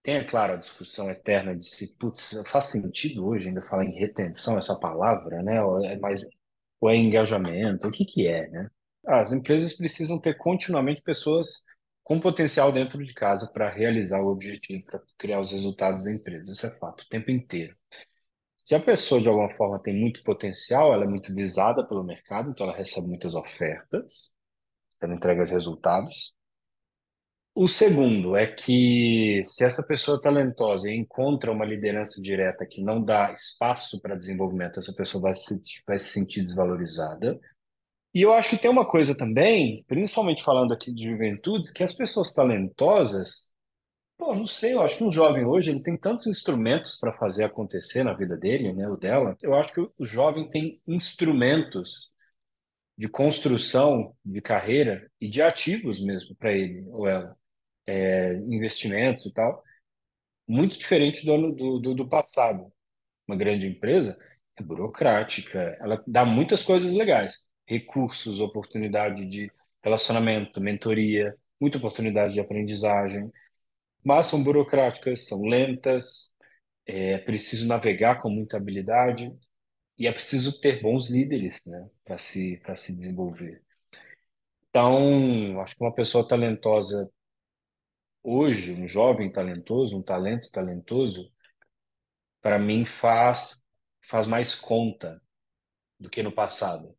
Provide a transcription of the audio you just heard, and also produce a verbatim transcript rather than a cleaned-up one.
tem, é claro, a discussão eterna de se, putz, faz sentido hoje ainda falar em retenção, essa palavra, né? Ou é mais, ou é engajamento, o que que é, né? As empresas precisam ter continuamente pessoas com potencial dentro de casa para realizar o objetivo, para criar os resultados da empresa. Isso é fato, o tempo inteiro. Se a pessoa, de alguma forma, tem muito potencial, ela é muito visada pelo mercado, então ela recebe muitas ofertas, ela entrega os resultados. O segundo é que se essa pessoa é talentosa e encontra uma liderança direta que não dá espaço para desenvolvimento, essa pessoa vai se, vai se sentir desvalorizada. E eu acho que tem uma coisa também, principalmente falando aqui de juventude, que as pessoas talentosas, pô, não sei, eu acho que um jovem hoje ele tem tantos instrumentos para fazer acontecer na vida dele, né, o dela. Eu acho que o jovem tem instrumentos de construção de carreira e de ativos mesmo para ele ou ela, investimentos e tal, muito diferente do ano do, do, do passado. Uma grande empresa é burocrática, ela dá muitas coisas legais, recursos, oportunidade de relacionamento, mentoria, muita oportunidade de aprendizagem, mas são burocráticas, são lentas, é preciso navegar com muita habilidade e é preciso ter bons líderes, né, para se para se desenvolver. Então, acho que uma pessoa talentosa hoje, um jovem talentoso, um talento talentoso, para mim faz faz mais conta do que no passado.